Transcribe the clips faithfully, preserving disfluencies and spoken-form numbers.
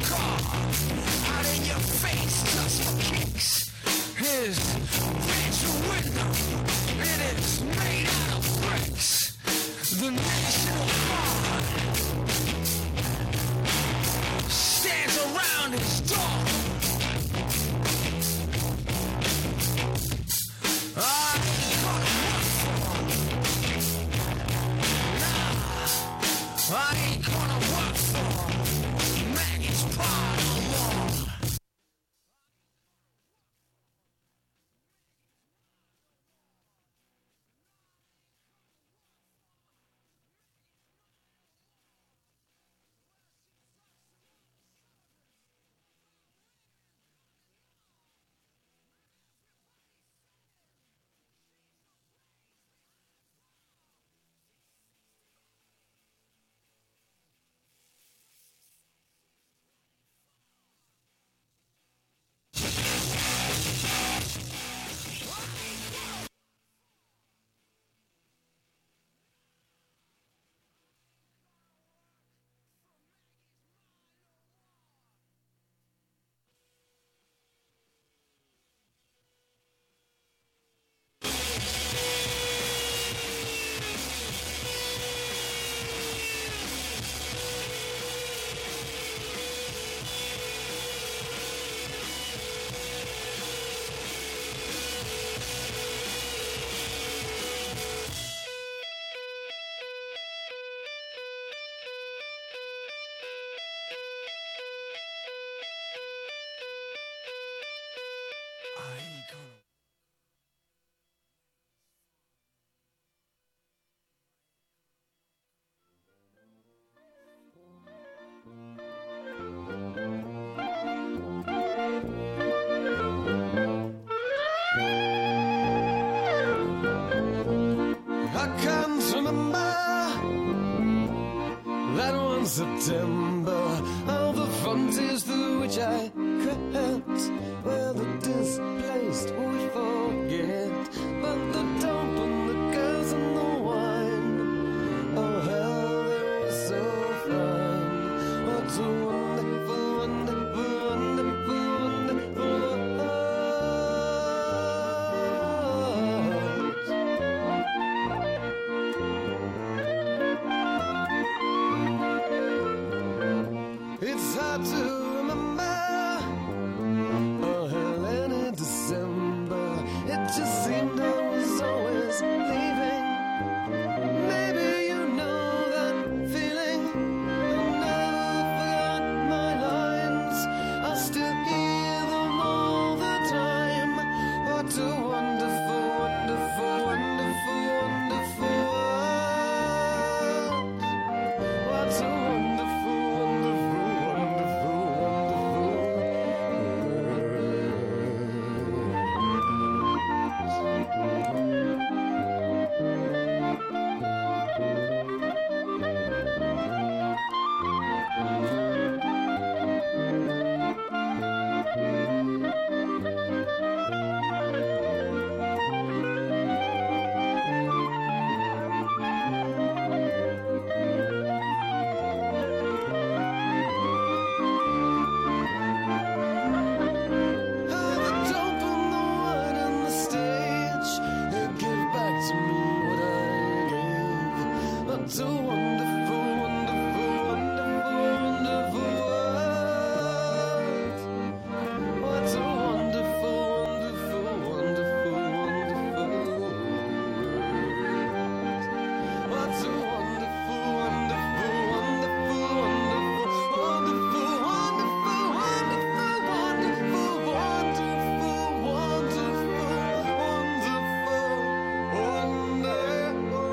car out in your face just for kicks. His bedroom window, it is made out of bricks. The National Guard stands around his door. I ain't gonna work for him. Nah, I ain't gonna work for him. Maggie's part of war. September, all the frontiers through which I crept, where the displaced we forget, but the dope and the girls and the wine, oh hell, they were so fine. What a wonderful, wonderful, wonderful, wonderful it's hard to remember, oh hell, any December, it just seemed I was always leaving. Maybe you know that feeling. I never forgot my lines, I still hear them all the time. What a wonderful, wonderful, wonderful, wonderful world. What a wonderful, wonderful, wonderful, so wonderful, wonderful, wonderful, wonderful world. What a wonderful, wonderful, wonderful, wonderful world. What a wonderful, wonderful, wonderful, wonderful, wonderful, wonderful, wonderful, wonderful, wonderful, wonderful, wonderful.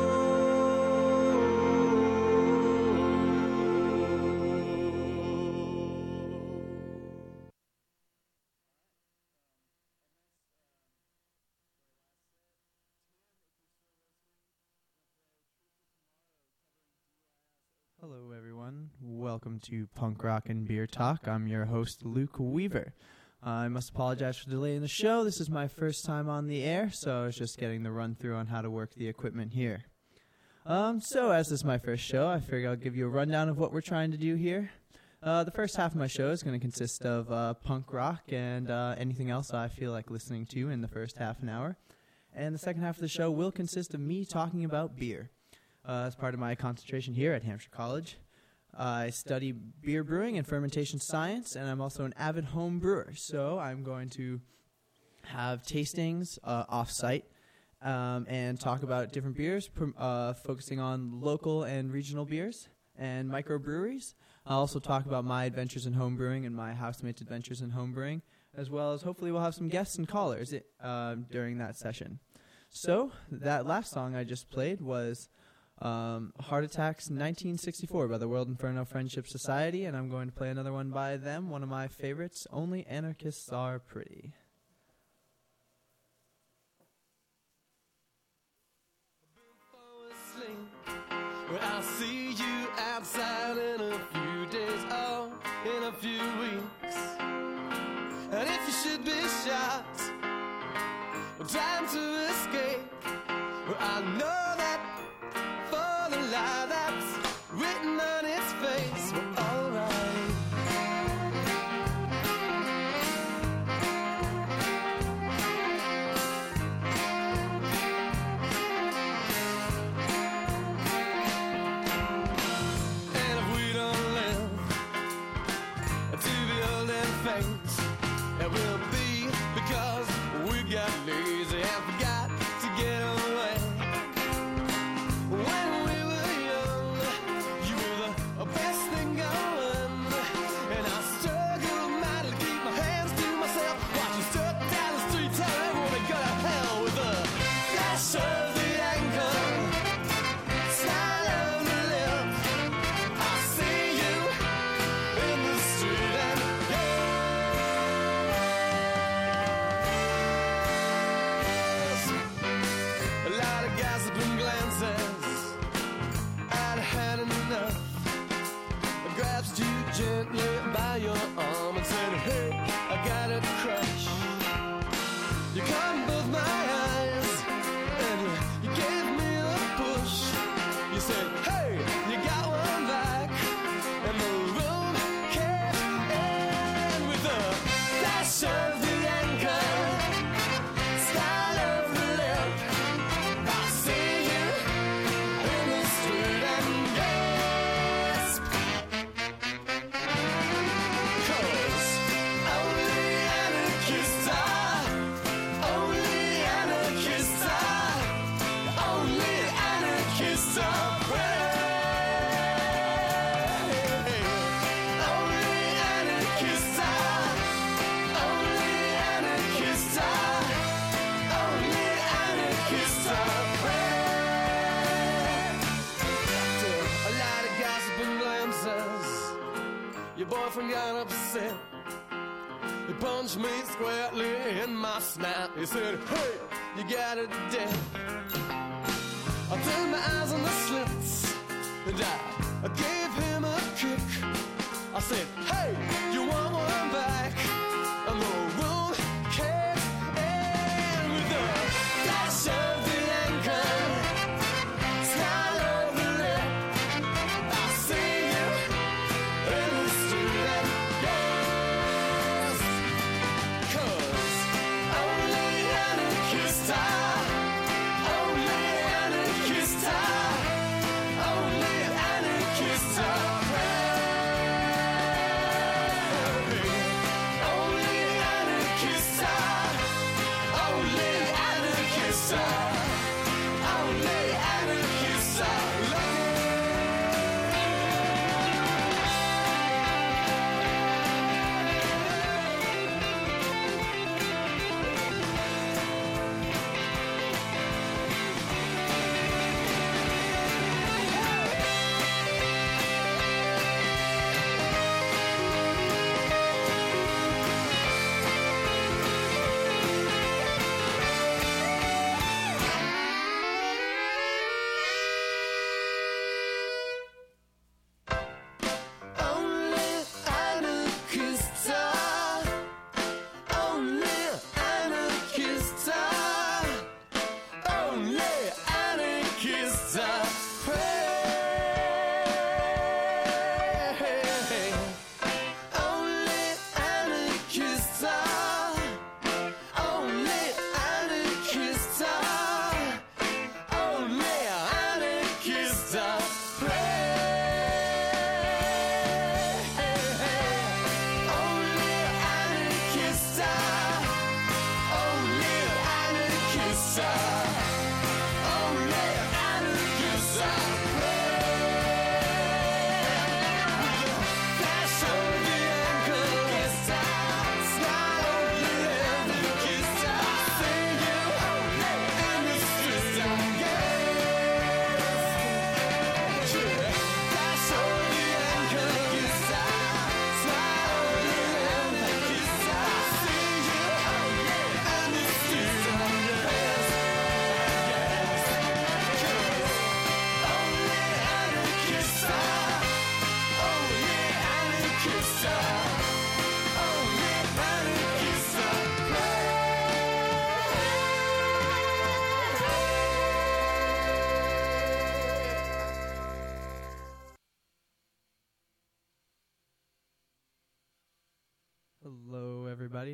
Hello, everyone. Welcome to Punk Rock and Beer Talk. I'm your host, Luke Weaver. Uh, I must apologize for delaying the show. This is my first time on the air, so I was just getting the run through on how to work the equipment here. Um, so, as this is my first show, I figure I'll give you a rundown of what we're trying to do here. Uh, the first half of my show is going to consist of uh, punk rock and uh, anything else I feel like listening to in the first half an hour. And the second half of the show will consist of me talking about beer. Uh, as part of my concentration here at Hampshire College, I study beer brewing and fermentation science, and I'm also an avid home brewer. So I'm going to have tastings uh, off-site um, and talk about different beers, pr- uh, focusing on local and regional beers and microbreweries. I'll also talk about my adventures in home brewing and my housemates' adventures in home brewing, as well as hopefully we'll have some guests and callers uh, during that session. So that last song I just played was um, Heart Attack's nineteen sixty-four by the World Inferno Friendship Society, and I'm going to play another one by them, one of my favorites, Only Anarchists Are Pretty. Well, I'll see you outside in a few days, oh, in a few weeks. And if you should be shot, well, time to escape. Well, I know that for the lie that's written on its face, well, alright. It will be because we got lazy and forgot to get away. When we were young, you were the best thing going, and I struggled mightily to keep my hands to myself, watching stuck down the street, telling everyone to go to hell with a flash of the ankle, smile of the lip. I see you in the street and grabs you gently by your arm and said, hey, I got a crush. You caught in both my eyes and you, you gave me a push. You said, hey, you got one back, and the room can't end with a flash of the anchor, style of the lip. I see you in the street and gasp. Your boyfriend got upset. He punched me squarely in my snap. He said, hey, you got it dead. I turned my eyes on the slits and I, I gave him a kick. I said, hey, you want one back? And the room can't end with a flash of the anchor, smile of the lip. I see you in the street and gasp. 'Cause only anarchists are, only anarchists are, only anarchists are proud. Only anarchists are, only anarchists are, only anarchists are loved.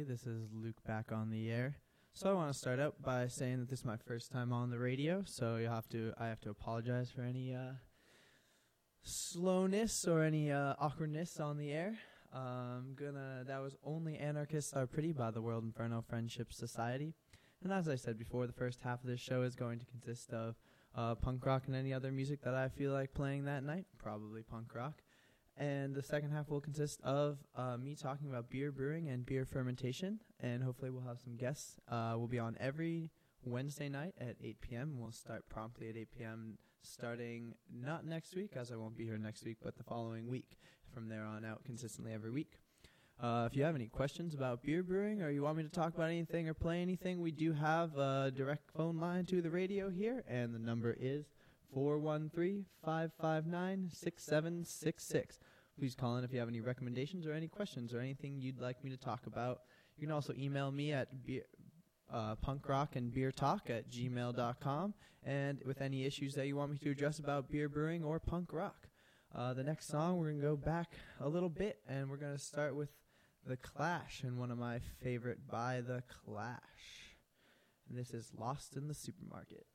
everybody. This is Luke back on the air. So I want to start out by saying that this is my first time on the radio, so you have to I have to apologize for any uh, slowness or any uh, awkwardness on the air. Um, gonna that was Only Anarchists Are Pretty by the World Inferno Friendship Society. And as I said before, the first half of this show is going to consist of uh, punk rock and any other music that I feel like playing that night, probably punk rock. And the second half will consist of uh, me talking about beer brewing and beer fermentation, and hopefully we'll have some guests. Uh, we'll be on every Wednesday night at eight p.m. We'll start promptly at eight p.m. starting not next week, as I won't be here next week, but the following week. From there on out, consistently every week. Uh, if you have any questions about beer brewing, or you want me to talk about anything or play anything, we do have a direct phone line to the radio here, and the number is four one three, five five nine, six seven six six. Please call in if you have any recommendations or any questions or anything you'd like me to talk about. You can also email me at beer, uh, punkrockandbeertalk at gmail dot com, and with any issues that you want me to address about beer brewing or punk rock. Uh, the next song, we're going to go back a little bit, and we're going to start with The Clash, and one of my favorite by The Clash. And this is Lost in the Supermarket.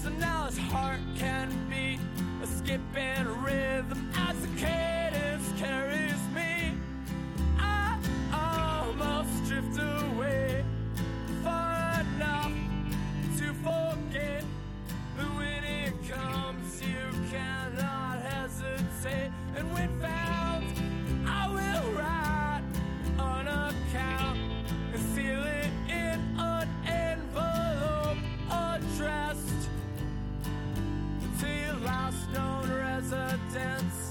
So now his heart can beat a skipping rhythm as the cadence carries me. I almost drift away far enough to forget that when it comes you cannot hesitate. And when found, I will write an account and seal it in an envelope addressed to your last known residence.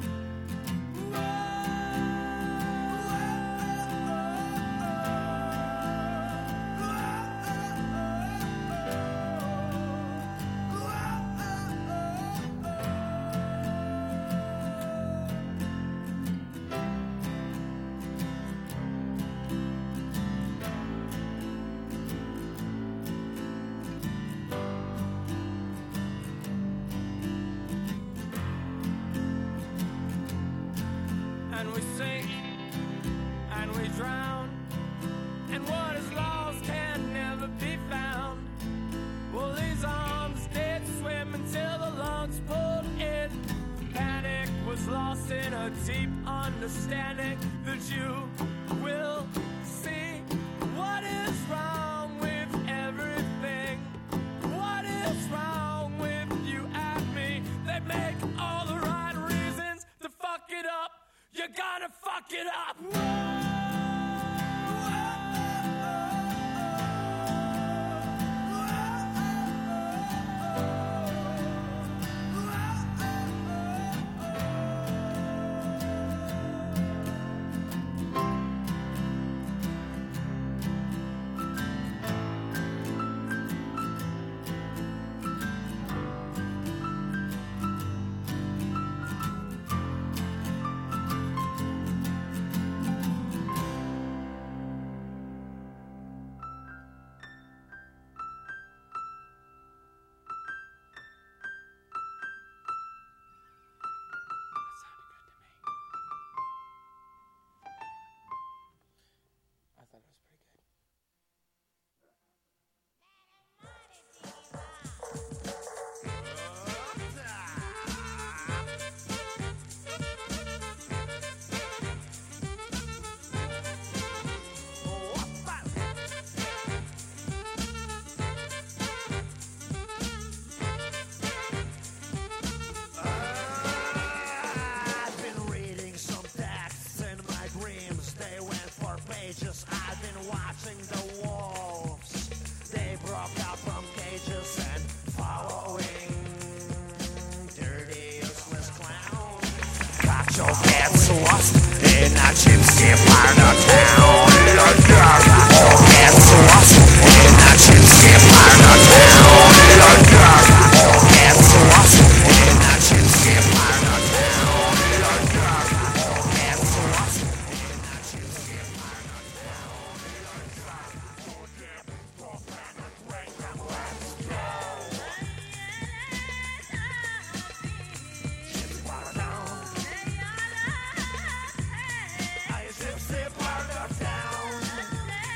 And we sink, and we drown, and what is lost can never be found. Well, these arms did swim until the lungs pulled in. Panic was lost in a deep understanding that you will see what is wrong with everything. What is wrong with you and me? They make all the right reasons to fuck it up. You're gonna fuck it up. So gets lost in a gypsy part of town. Oh, gets lost in a gypsy part of town. Oh, gets lost in a gypsy part of town. Oh, gets lost in a gypsy part of town.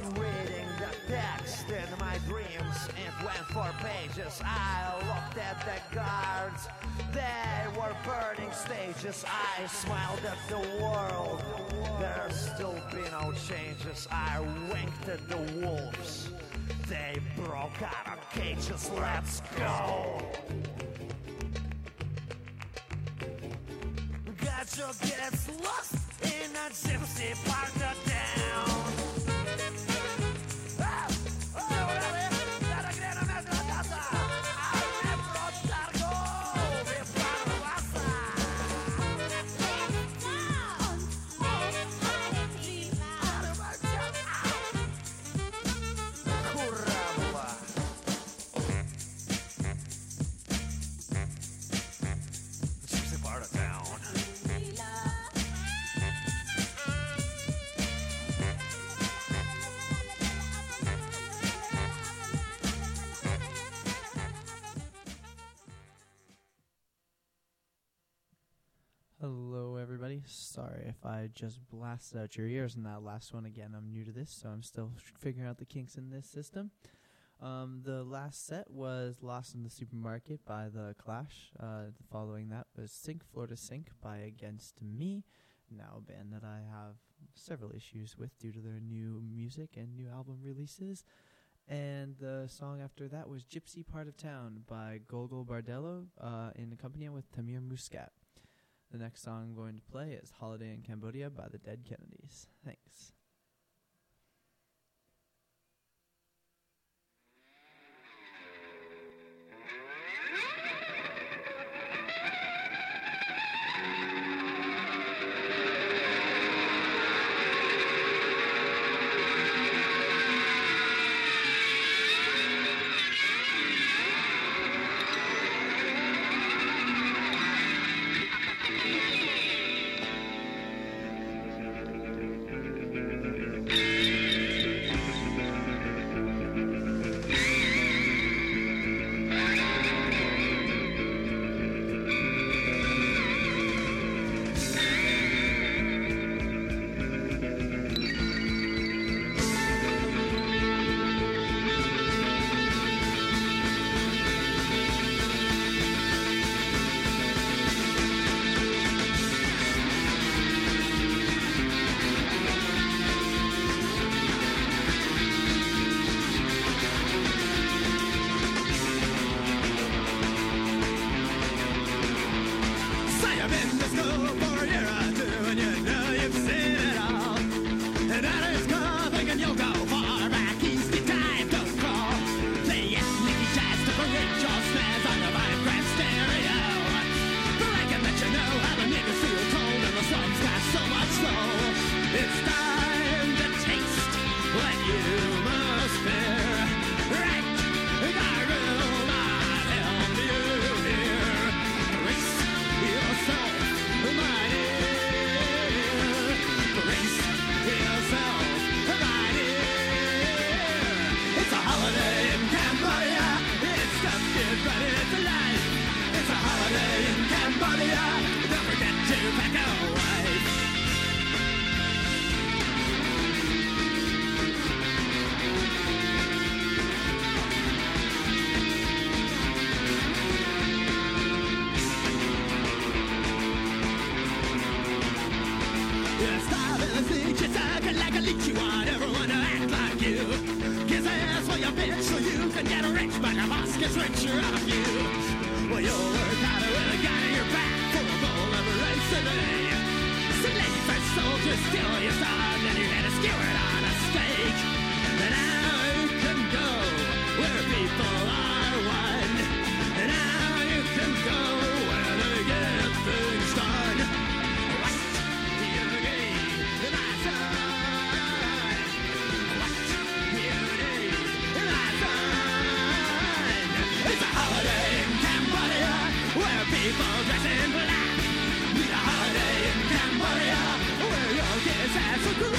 reading the text in my dreams. It went for pages. I looked at the guards. They were burning stages. I smiled at the world. There'll still be no changes. I winked at the wolves. They broke out of cages. Let's go. Gacho gets lost in a gypsy part of town. Hello, everybody. Sorry if I just blasted out your ears in that last one again. I'm new to this, so I'm still figuring out the kinks in this system. Um, the last set was Lost in the Supermarket by The Clash. Uh, following that was Sink Floor to Sink by Against Me, now a band that I have several issues with due to their new music and new album releases. And the song after that was Gypsy Part of Town by Golgol Bardello uh, in accompaniment with Tamir Muscat. The next song I'm going to play is Holiday in Cambodia by the Dead Kennedys. Thanks. People dress in black. Need a holiday in Cambodia, where your kids have some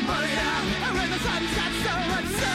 Oh yeah, and when the sun sets so and so.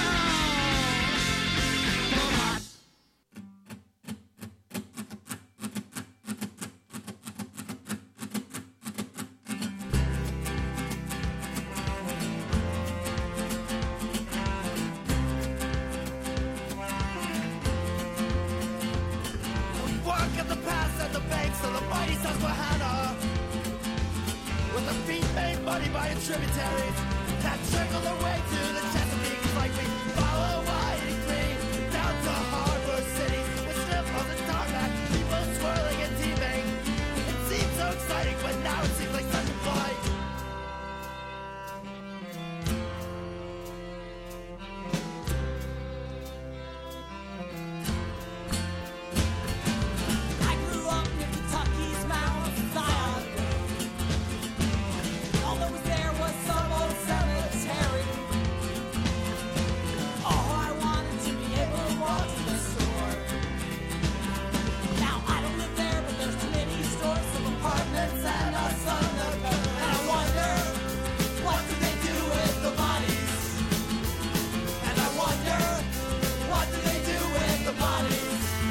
Work at the pass at the banks of the mighty Susquehanna, with the feet made muddy by its tributaries that trickle their way to the Chesapeake. Like we follow winding green down to harbor cities with strip on the tarmac, people swirling and teeming. It seemed so exciting, but now it seems like such a blight. I grew up near Kentucky's Mount Zion. All that was there was some old cemetery. Oh, I wanted to be able to walk to the store. Now I don't live there, but there's too many stores, some apartments, and a son of a. And I wonder, what do they do with the bodies? And I wonder, what do they do with the bodies?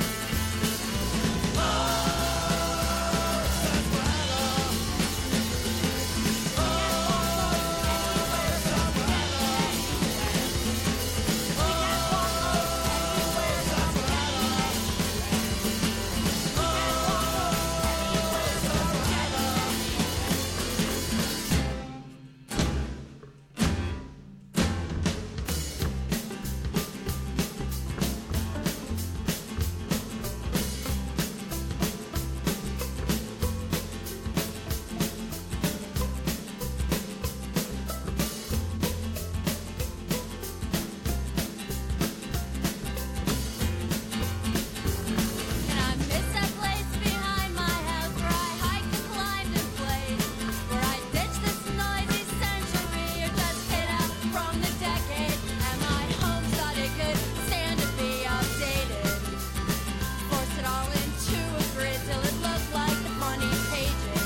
And I miss that place behind my house where I hiked and climbed and played, where I ditched this noisy century or just hid out from the decade, and my home thought it could stand to be updated. Forced it all into a grid till it looked like the funny pages.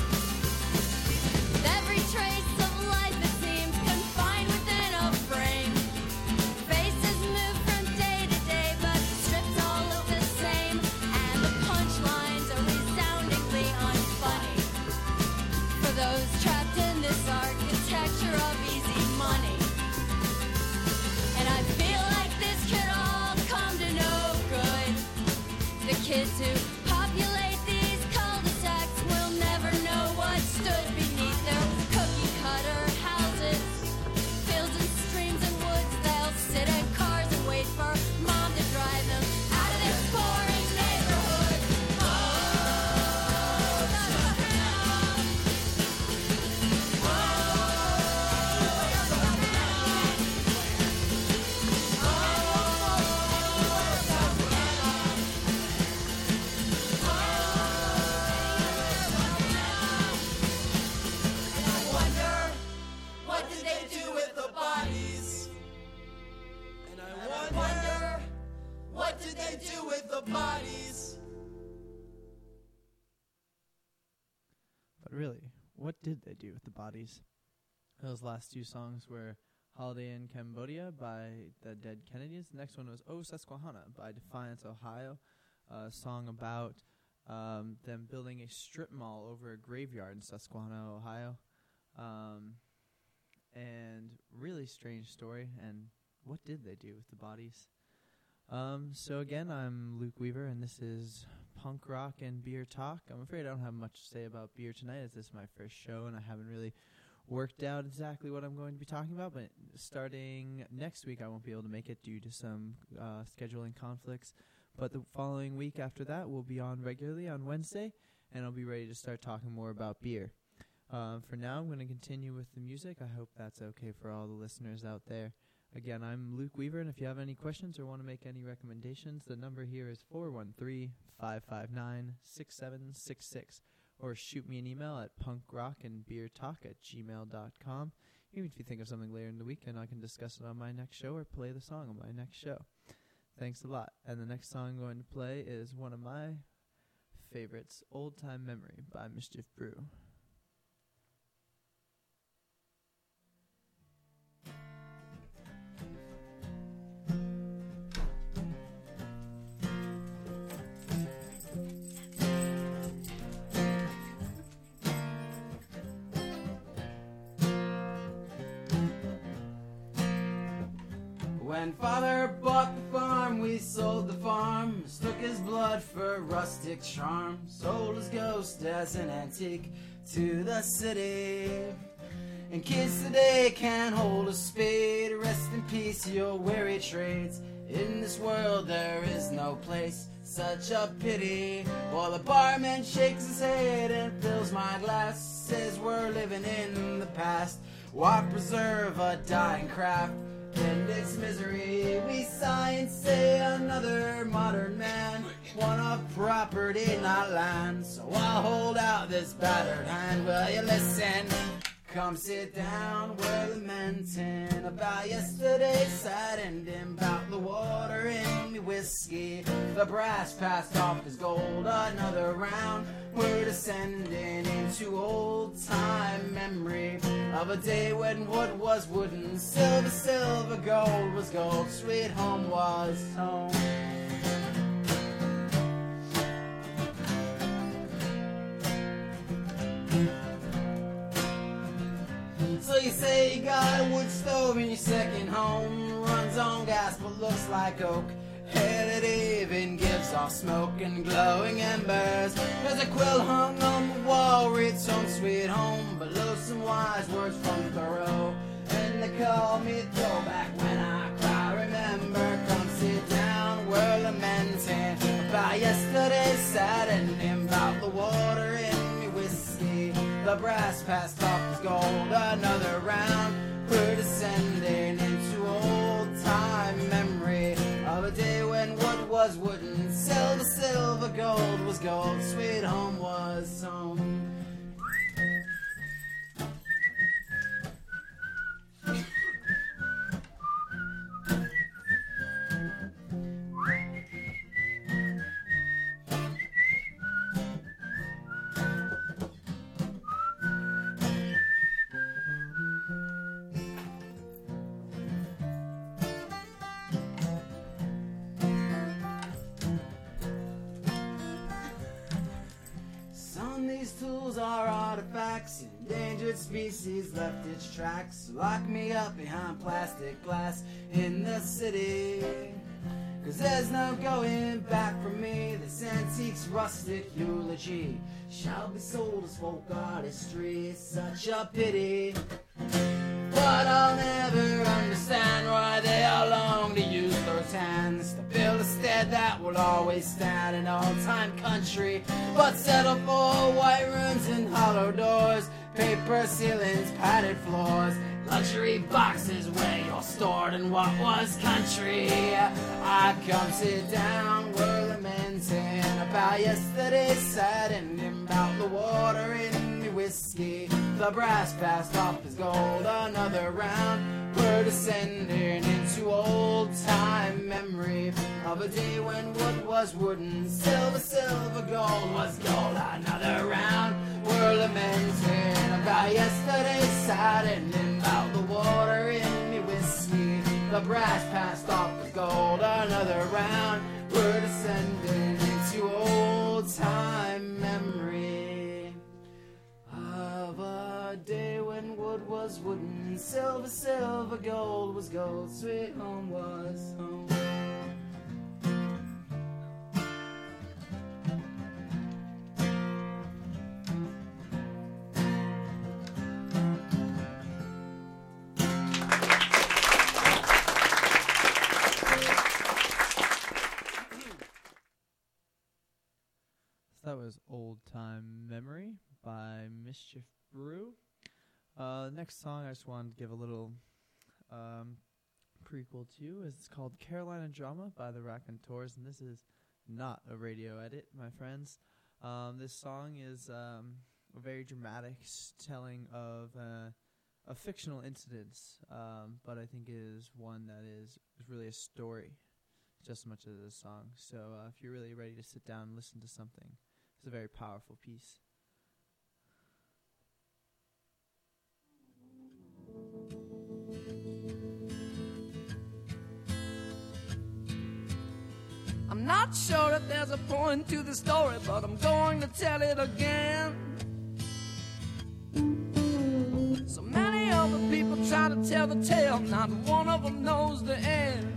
With every trace of life it seems confined within a frame. Faces move from day to day, but the strips all look the same, and the punchlines are resoundingly unfunny for those trapped in this architecture of easy money. And I feel like this could all come to no good. The kids who populate these cul-de-sacs will never know what stood beneath their cookie cutter houses. Fields and streams and woods, they'll sit in cars and wait for mom to drive them out of this boring neighborhood. Oh, and I wonder, what did they do with the bodies? And I wonder, what did they do with the bodies? But really, what did they do with the bodies? Those last two songs were Holiday in Cambodia by the Dead Kennedys. The next one was Oh Susquehanna by Defiance, Ohio, a song about um, them building a strip mall over a graveyard in Susquehanna, Ohio. Um, and really strange story. And what did they do with the bodies? Um, so again, I'm Luke Weaver, and this is Punk Rock and Beer Talk. I'm afraid I don't have much to say about beer tonight, as this is my first show, and I haven't really worked out exactly what I'm going to be talking about. But starting next week, I won't be able to make it due to some uh, scheduling conflicts. But the following week after that, we'll be on regularly on Wednesday, and I'll be ready to start talking more about beer. Uh, for now, I'm going to continue with the music. I hope that's okay for all the listeners out there. Again, I'm Luke Weaver, and if you have any questions or want to make any recommendations, the number here is four one three, five five nine, six seven six six, or shoot me an email at punkrockandbeertalk at gmail dot com. Even if you think of something later in the week, and I can discuss it on my next show or play the song on my next show. Thanks a lot. And the next song I'm going to play is one of my favorites, Old Time Memory by Mischief Brew. When father bought the farm, we sold the farm, mistook his blood for rustic charm, sold his ghost as an antique to the city. And kids today can't hold a spade. Rest in peace, your weary trades. In this world there is no place, such a pity. While the barman shakes his head and fills my glass, says we're living in the past. Why preserve a dying craft and its misery? We sigh and say another modern man want a property, not land. So I'll hold out this battered hand. Will you listen? Come sit down, we're lamenting about yesterday, sad ending, about the water in me whiskey. The brass passed off his gold, another round. We're descending into old time memory of a day when wood was wooden, silver, silver, gold was gold, sweet home was home. So you say you got a wood stove in your second home, runs on gas but looks like oak. Hell, it even gives off smoke and glowing embers. There's a quill hung on the wall, reads home sweet home, below some wise words from Thoreau. And they call me throwback when I cry, remember. Come sit down, we're lamenting about yesterday's sad ending, about the water in me whiskey. The brass passed off his gold, another round. We're descending into old time memory of a day when wood was wooden, silver, silver, gold was gold, sweet home was home. Tools are artifacts, endangered species left its tracks. Lock me up behind plastic glass in the city, cause there's no going back for me. This antique's rustic eulogy shall be sold as folk artistry. It's such a pity, but I'll never understand why they all long to use those hands to build a stead that will always stand in all-time country, but settle for white rooms and hollow doors, paper ceilings, padded floors, luxury boxes where you're stored in what was country. I come sit down, we're lamenting about yesterday's sad ending, about the water in me whiskey. The brass passed off his gold, another round. We're descending into old time memory of a day when wood was wooden, silver, silver, gold was gold, another round. We're lamenting about yesterday's sad ending, about the water in me whiskey. The brass passed off his gold, another round. We're descending into old time memory of a day when wood was wooden, silver, silver, gold was gold, sweet home was home. That was Old Time Memory by Mischief Brew. Uh, next song I just wanted to give a little um, prequel to is it's called Carolina Drama by the Raconteurs, and this is not a radio edit, my friends. Um, this song is um, a very dramatic telling of uh, a fictional incident, um, but I think it is one that is, is really a story just as much as a song. So uh, if you're really ready to sit down and listen to something, it's a very powerful piece. I'm not sure that there's a point to the story, but I'm going to tell it again. So many other people try to tell the tale, not one of them knows the end.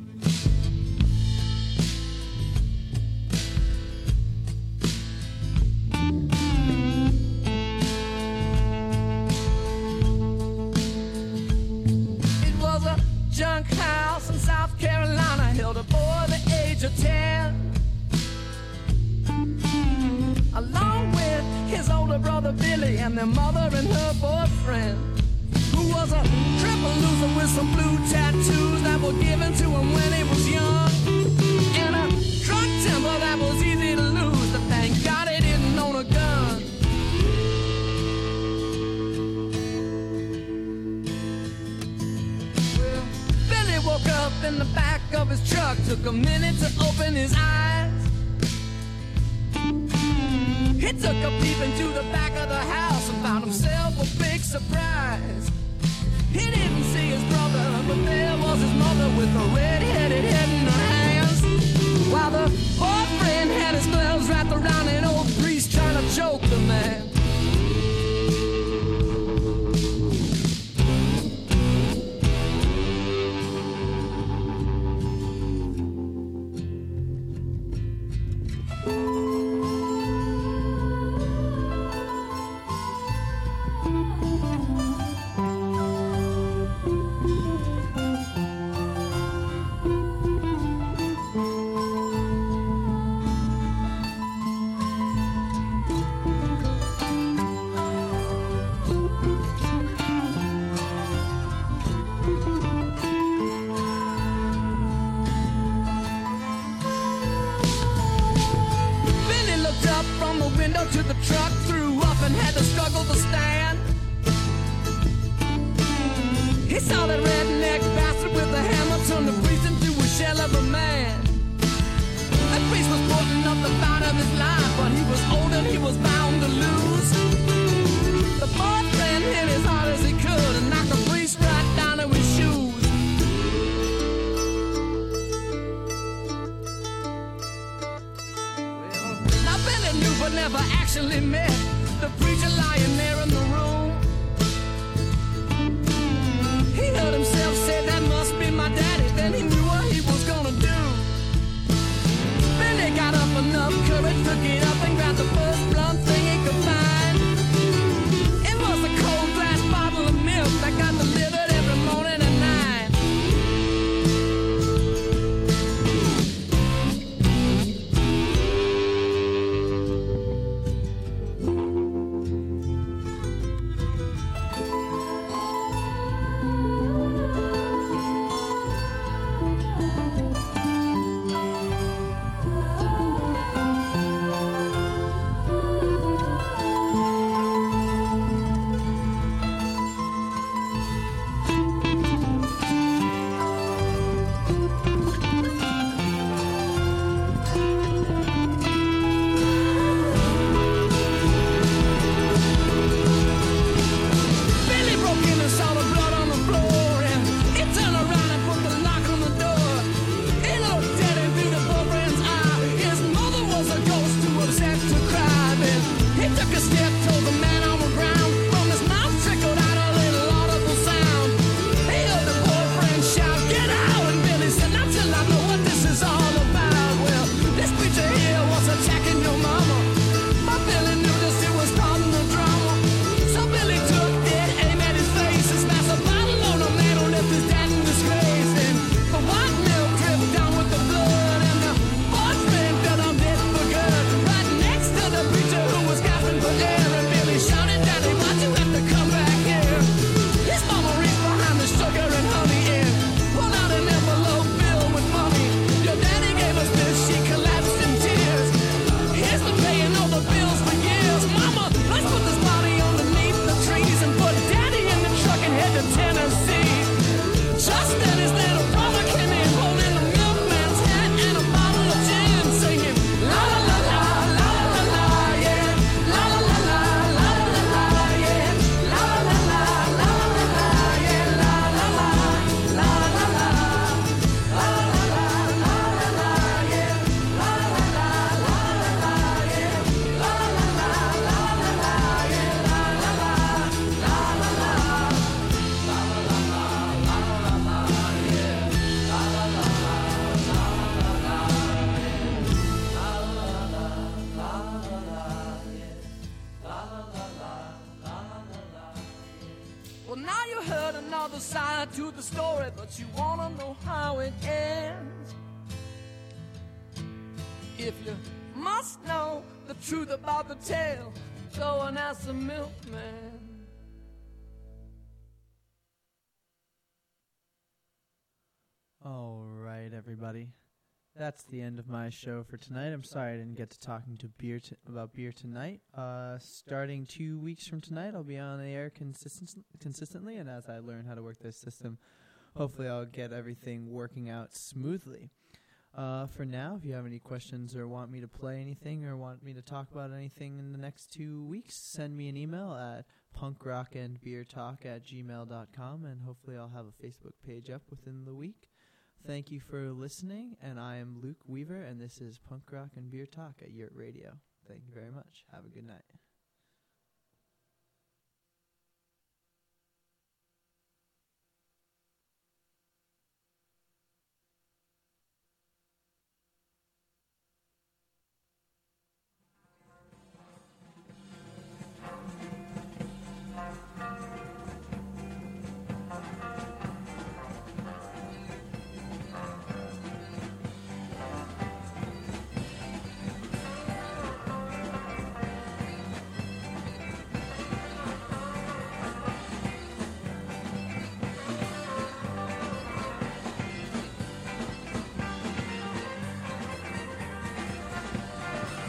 It was a junk house in South Carolina, held a boy the age of ten, along with his older brother Billy and their mother and her boyfriend, who was a triple loser with some blue tattoos that were given to him when he was young, and a drunk temper that was easy to lose, but thank God he didn't own a gun. Well, Billy woke up in the back of his truck, took a minute to open his eyes. He took a peep into the back of the house and found himself a big surprise. He didn't see his brother, but there was his mother with a red-headed head in her hands, while the boyfriend had his gloves wrapped around an old priest trying to choke the man. To the truck, threw up and had to struggle to stand. He saw that redneck bastard with a hammer turn the priest into a shell of a man. That priest was putting up the fight of his life, but he was old and he was bound to lose. The boyfriend hit as hard as he could and knocked the priest right down to his shoes. But never actually met the preacher lying there in the room. He heard himself say, "That must be my daddy." Then he knew what he was gonna do. Billy got up enough courage to get up and grab the first blunt thing he could find. It was a cold glass bottle of milk that got delivered every morning at nine. now you heard another side to the story, but you wanna know how it ends. If you must know the truth about the tale, go and ask the milkman. All right, everybody. That's the end of my show for tonight. I'm sorry I didn't get to talking to beer t- about beer tonight. Uh, starting two weeks from tonight, I'll be on the air consistent- consistently, and as I learn how to work this system, hopefully I'll get everything working out smoothly. Uh, for now, if you have any questions or want me to play anything or want me to talk about anything in the next two weeks, send me an email at punkrockandbeertalk at gmail dot com, and hopefully I'll have a Facebook page up within the week. Thank you for listening, and I am Luke Weaver, and this is Punk Rock and Beer Talk at Yurt Radio. Thank you very much. Have a good night.